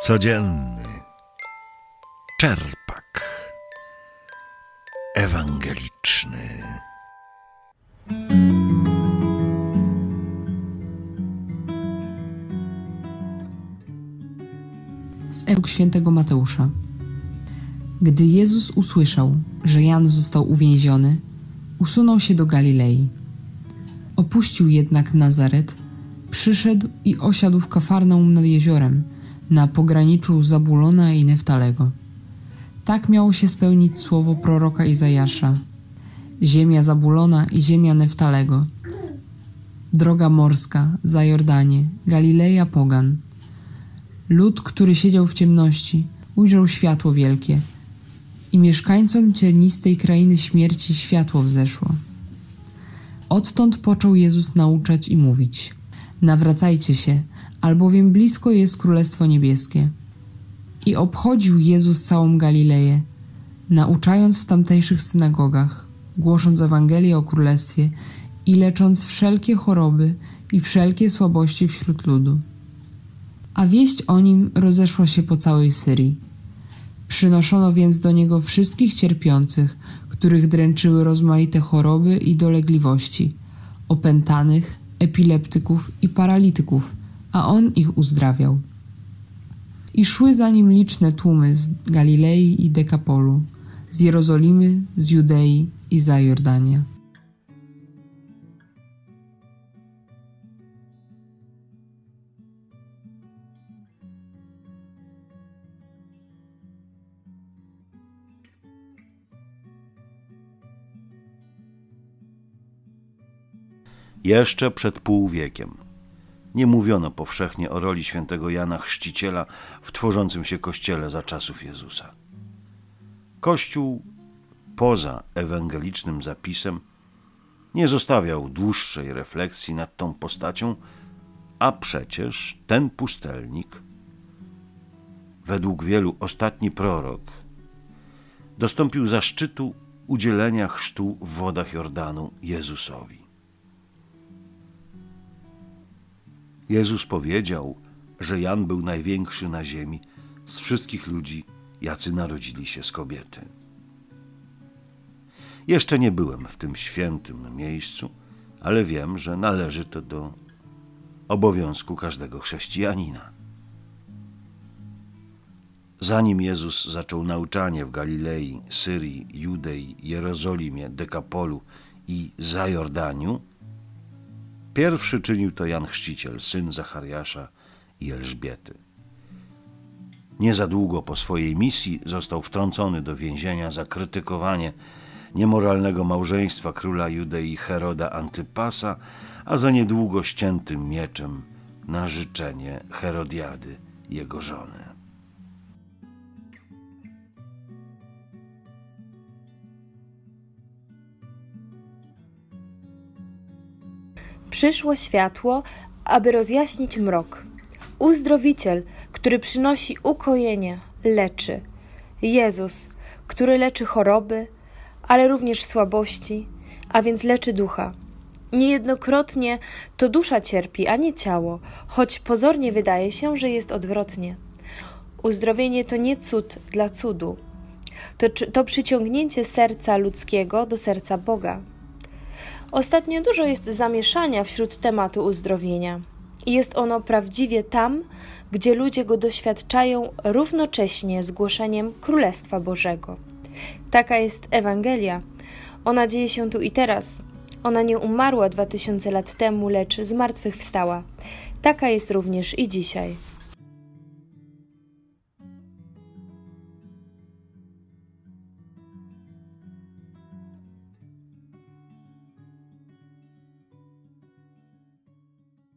Codzienny czerpak ewangeliczny. Z Ewangelii świętego Mateusza. Gdy Jezus usłyszał, że Jan został uwięziony, usunął się do Galilei. Opuścił jednak Nazaret, przyszedł i osiadł w Kafarnaum nad jeziorem, na pograniczu Zabulona i Neftalego. Tak miało się spełnić słowo proroka Izajasza. Ziemia Zabulona i ziemia Neftalego. Droga morska, za Jordanie, Galileja pogan. Lud, który siedział w ciemności, ujrzał światło wielkie i mieszkańcom cienistej krainy śmierci światło wzeszło. Odtąd począł Jezus nauczać i mówić: nawracajcie się, albowiem blisko jest Królestwo Niebieskie. I obchodził Jezus całą Galileję, nauczając w tamtejszych synagogach, głosząc Ewangelię o Królestwie i lecząc wszelkie choroby i wszelkie słabości wśród ludu. A wieść o nim rozeszła się po całej Syrii. Przynoszono więc do niego wszystkich cierpiących, których dręczyły rozmaite choroby i dolegliwości, opętanych, epileptyków i paralityków, a on ich uzdrawiał. I szły za nim liczne tłumy z Galilei i Dekapolu, z Jerozolimy, z Judei i za Jordania. Jeszcze przed półwiekiem nie mówiono powszechnie o roli świętego Jana Chrzciciela w tworzącym się Kościele za czasów Jezusa. Kościół poza ewangelicznym zapisem nie zostawiał dłuższej refleksji nad tą postacią, a przecież ten pustelnik, według wielu ostatni prorok, dostąpił zaszczytu udzielenia chrztu w wodach Jordanu Jezusowi. Jezus powiedział, że Jan był największy na ziemi z wszystkich ludzi, jacy narodzili się z kobiety. Jeszcze nie byłem w tym świętym miejscu, ale wiem, że należy to do obowiązku każdego chrześcijanina. Zanim Jezus zaczął nauczanie w Galilei, Syrii, Judei, Jerozolimie, Dekapolu i za Jordaniu, pierwszy czynił to Jan Chrzciciel, syn Zachariasza i Elżbiety. Niezadługo po swojej misji został wtrącony do więzienia za krytykowanie niemoralnego małżeństwa króla Judei Heroda Antypasa, a za niedługo ściętym mieczem na życzenie Herodiady, jego żony. Przyszło światło, aby rozjaśnić mrok. Uzdrowiciel, który przynosi ukojenie, leczy. Jezus, który leczy choroby, ale również słabości, a więc leczy ducha. Niejednokrotnie to dusza cierpi, a nie ciało, choć pozornie wydaje się, że jest odwrotnie. Uzdrowienie to nie cud dla cudu. To przyciągnięcie serca ludzkiego do serca Boga. Ostatnio dużo jest zamieszania wśród tematu uzdrowienia. Jest ono prawdziwie tam, gdzie ludzie go doświadczają równocześnie z głoszeniem Królestwa Bożego. Taka jest Ewangelia. Ona dzieje się tu i teraz. Ona nie umarła 2000 lat temu, lecz zmartwychwstała. Taka jest również i dzisiaj.